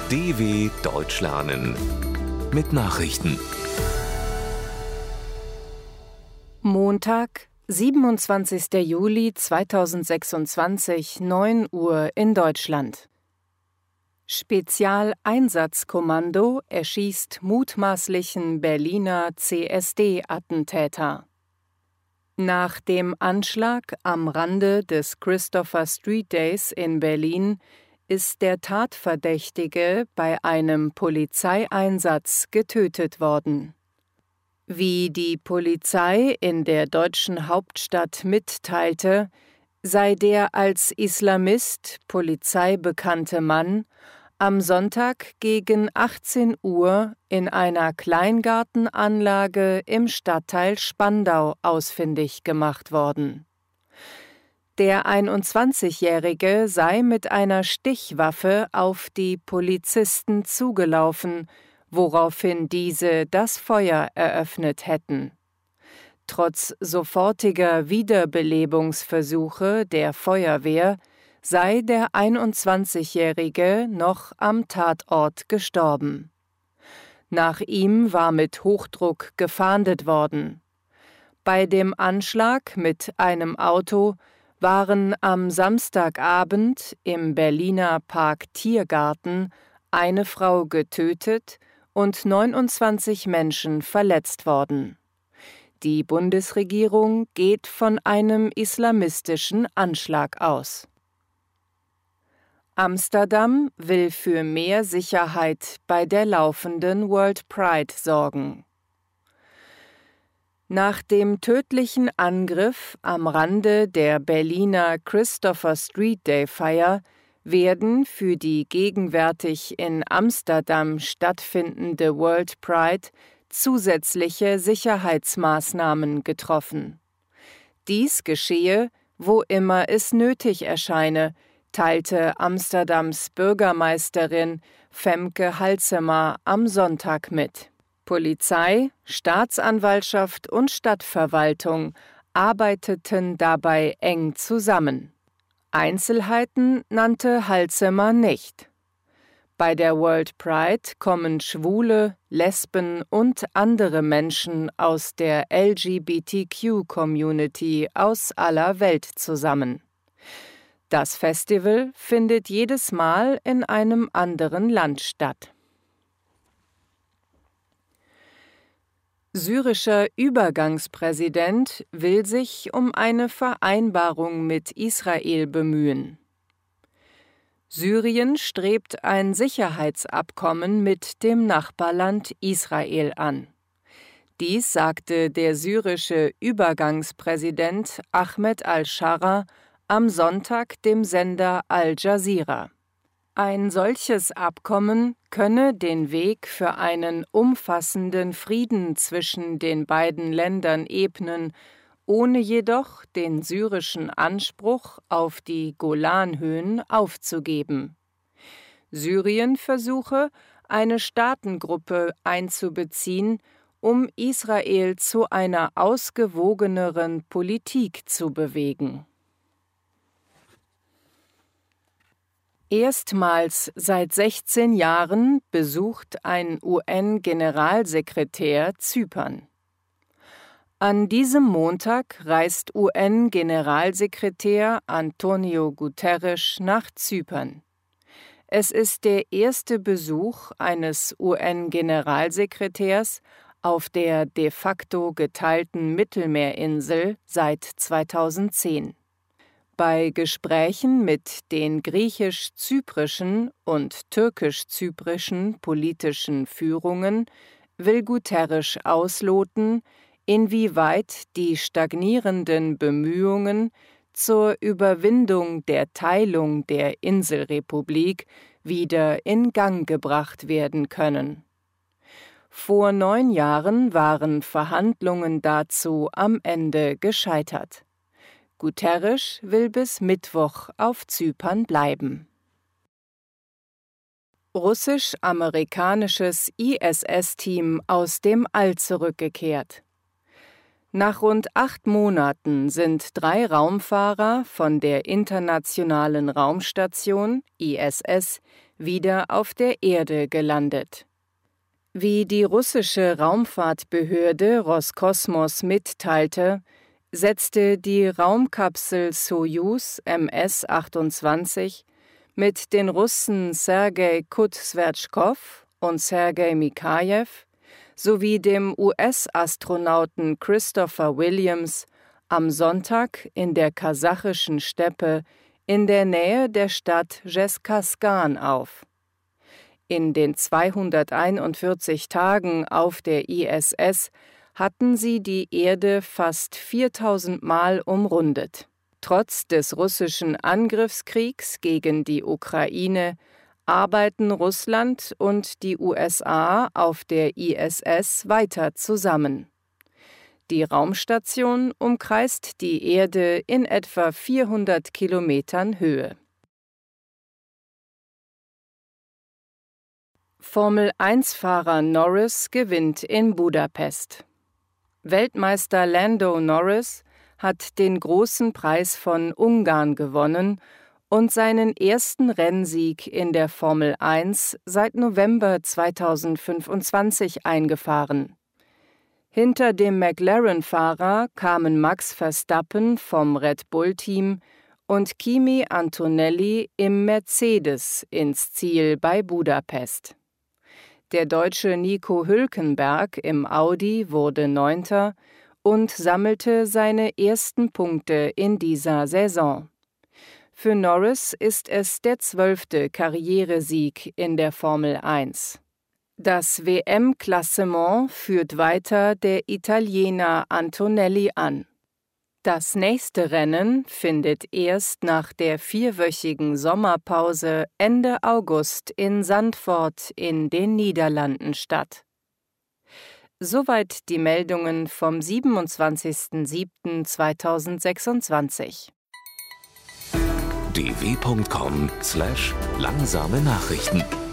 DW Deutsch lernen mit Nachrichten. Montag, 27. Juli 2026, 9 Uhr in Deutschland. Spezialeinsatzkommando erschießt mutmaßlichen Berliner CSD-Attentäter. Nach dem Anschlag am Rande des Christopher Street Days in Berlin ist der Tatverdächtige bei einem Polizeieinsatz getötet worden. Wie die Polizei in der deutschen Hauptstadt mitteilte, sei der als Islamist Polizei bekannte Mann am Sonntag gegen 18 Uhr in einer Kleingartenanlage im Stadtteil Spandau ausfindig gemacht worden. Der 21-Jährige sei mit einer Stichwaffe auf die Polizisten zugelaufen, woraufhin diese das Feuer eröffnet hätten. Trotz sofortiger Wiederbelebungsversuche der Feuerwehr sei der 21-Jährige noch am Tatort gestorben. Nach ihm war mit Hochdruck gefahndet worden. Bei dem Anschlag mit einem Auto waren am Samstagabend im Berliner Park Tiergarten eine Frau getötet und 29 Menschen verletzt worden. Die Bundesregierung geht von einem islamistischen Anschlag aus. Amsterdam will für mehr Sicherheit bei der laufenden World Pride sorgen. Nach dem tödlichen Angriff am Rande der Berliner Christopher Street Day Feier werden für die gegenwärtig in Amsterdam stattfindende World Pride zusätzliche Sicherheitsmaßnahmen getroffen. Dies geschehe, wo immer es nötig erscheine, teilte Amsterdams Bürgermeisterin Femke Halsema am Sonntag mit. Polizei, Staatsanwaltschaft und Stadtverwaltung arbeiteten dabei eng zusammen. Einzelheiten nannte Halsema nicht. Bei der World Pride kommen Schwule, Lesben und andere Menschen aus der LGBTQ-Community aus aller Welt zusammen. Das Festival findet jedes Mal in einem anderen Land statt. Syrischer Übergangspräsident will sich um eine Vereinbarung mit Israel bemühen. Syrien strebt ein Sicherheitsabkommen mit dem Nachbarland Israel an. Dies sagte der syrische Übergangspräsident Ahmed al-Shara am Sonntag dem Sender Al Jazeera. Ein solches Abkommen könne den Weg für einen umfassenden Frieden zwischen den beiden Ländern ebnen, ohne jedoch den syrischen Anspruch auf die Golanhöhen aufzugeben. Syrien versuche, eine Staatengruppe einzubeziehen, um Israel zu einer ausgewogeneren Politik zu bewegen. Erstmals seit 16 Jahren besucht ein UN-Generalsekretär Zypern. An diesem Montag reist UN-Generalsekretär Antonio Guterres nach Zypern. Es ist der erste Besuch eines UN-Generalsekretärs auf der de facto geteilten Mittelmeerinsel seit 2010. Bei Gesprächen mit den griechisch-zyprischen und türkisch-zyprischen politischen Führungen will Guterres ausloten, inwieweit die stagnierenden Bemühungen zur Überwindung der Teilung der Inselrepublik wieder in Gang gebracht werden können. Vor 9 Jahren waren Verhandlungen dazu am Ende gescheitert. Guterres will bis Mittwoch auf Zypern bleiben. Russisch-amerikanisches ISS-Team aus dem All zurückgekehrt. Nach rund 8 Monaten sind 3 Raumfahrer von der Internationalen Raumstation ISS wieder auf der Erde gelandet. Wie die russische Raumfahrtbehörde Roskosmos mitteilte, setzte die Raumkapsel Sojus MS-28 mit den Russen Sergei Kut-Sverchkov und Sergei Mikajew sowie dem US-Astronauten Christopher Williams am Sonntag in der kasachischen Steppe in der Nähe der Stadt Zhezkazgan auf. In den 241 Tagen auf der ISS hatten sie die Erde fast 4000 Mal umrundet. Trotz des russischen Angriffskriegs gegen die Ukraine arbeiten Russland und die USA auf der ISS weiter zusammen. Die Raumstation umkreist die Erde in etwa 400 Kilometern Höhe. Formel-1-Fahrer Norris gewinnt in Budapest. Weltmeister Lando Norris hat den großen Preis von Ungarn gewonnen und seinen ersten Rennsieg in der Formel 1 seit November 2025 eingefahren. Hinter dem McLaren-Fahrer kamen Max Verstappen vom Red Bull-Team und Kimi Antonelli im Mercedes ins Ziel bei Budapest. Der Deutsche Nico Hülkenberg im Audi wurde 9. und sammelte seine ersten Punkte in dieser Saison. Für Norris ist es der 12. Karrieresieg in der Formel 1. Das WM-Klassement führt weiter der Italiener Antonelli an. Das nächste Rennen findet erst nach der 4-wöchigen Sommerpause Ende August in Zandvoort in den Niederlanden statt. Soweit die Meldungen vom 27.07.2026. dw.com/langsame Nachrichten